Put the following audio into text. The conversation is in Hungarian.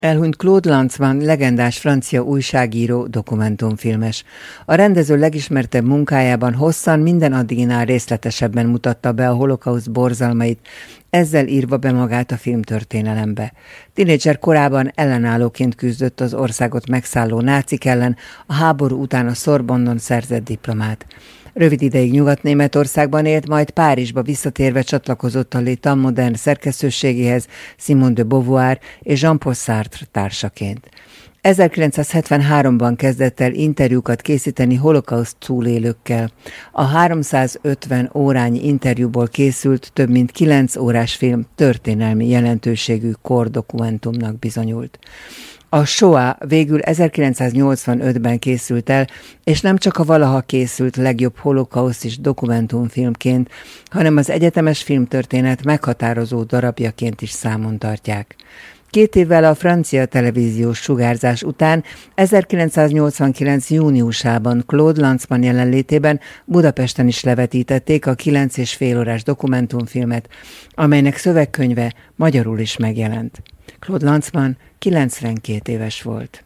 Elhunyt Claude Lanzmann, legendás francia újságíró, dokumentumfilmes. A rendező legismertebb munkájában hosszan, minden addiginál részletesebben mutatta be a holokauszt borzalmait, ezzel írva be magát a filmtörténelembe. Tinédzser korában ellenállóként küzdött az országot megszálló nácik ellen, a háború után a Sorbonne-on szerzett diplomát. Rövid ideig Nyugat-Németországban élt, majd Párizsba visszatérve csatlakozott a L'État modern szerkesztőségéhez Simone de Beauvoir és Jean-Paul Sartre társaként. 1973-ban kezdett el interjúkat készíteni holokauszt túlélőkkel. A 350 órányi interjúból készült több mint 9 órás film történelmi jelentőségű kordokumentumnak bizonyult. A Shoah végül 1985-ben készült el, és nem csak a valaha készült legjobb holokausztis dokumentumfilmként, hanem az egyetemes filmtörténet meghatározó darabjaként is számon tartják. 2 évvel a francia televíziós sugárzás után 1989. júniusában Claude Lanzmann jelenlétében Budapesten is levetítették a 9,5 órás dokumentumfilmet, amelynek szövegkönyve magyarul is megjelent. Claude Lanzmann 92 éves volt.